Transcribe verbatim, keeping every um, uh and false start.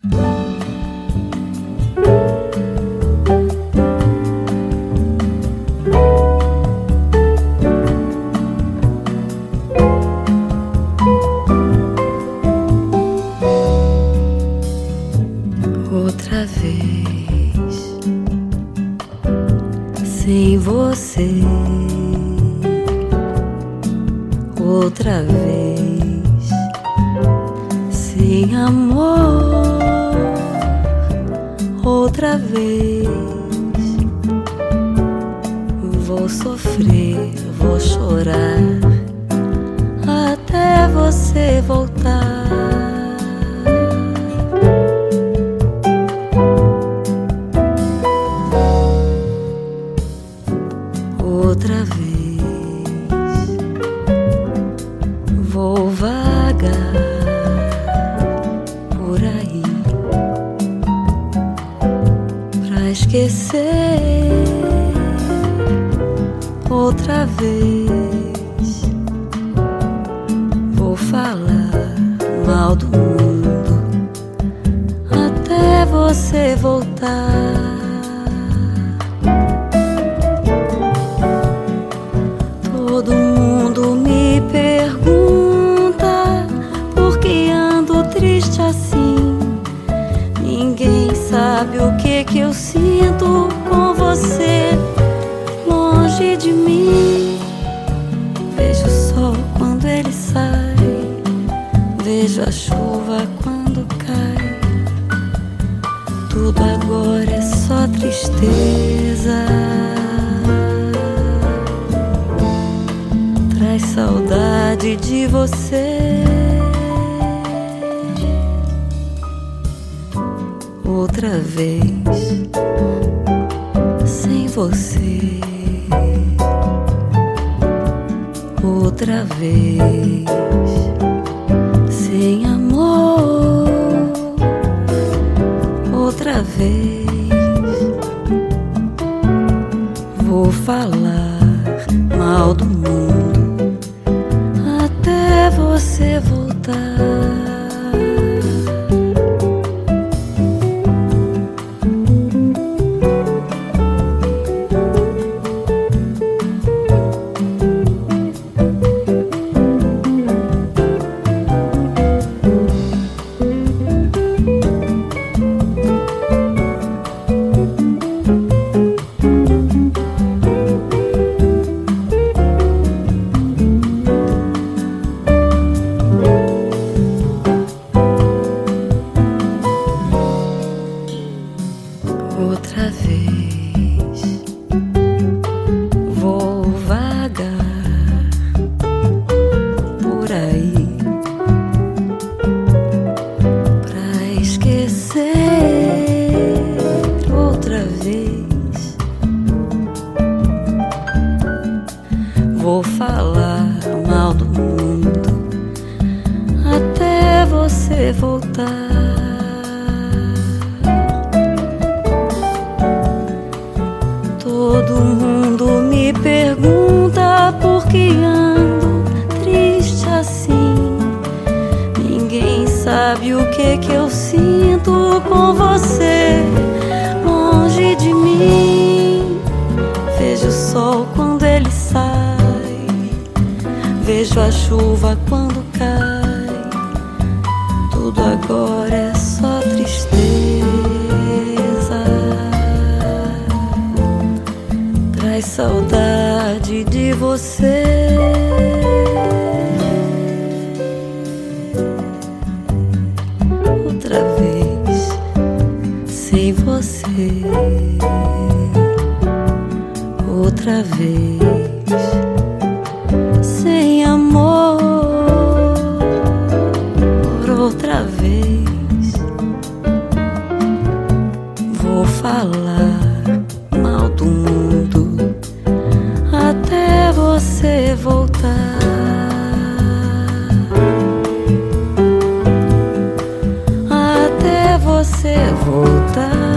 Outra vez, sem você. Outra vez, sem amor. Outra vez, vou sofrer, vou chorar até você voltar. Outra vez, vou vagar por aí pra esquecer. Outra vez, vou falar mal do mundo até você voltar. Todo mundo me pergunta por que ando triste assim. Ninguém sabe o que que eu sinto com você longe de mim. Vejo o sol quando ele sai, vejo a chuva quando cai. Tudo agora é só tristeza. Traz saudade de você. Outra vez, sem você. Outra vez, sem amor. Outra vez, vou falar mal do mundo até você voltar. Outra vez, vou vagar por aí pra esquecer. Outra vez, vou falar mal do mundo até você voltar. Todo mundo me pergunta por que ando triste assim. Ninguém sabe o que que eu sinto com você longe de mim. Vejo o sol quando ele sai, vejo a chuva quando cai. Tudo agora é só tristeza. Traz saudade de você. Outra vez, sem você. Outra vez, sem amor. Outra vez, vou falar mal do mundo até você voltar. Até você voltar.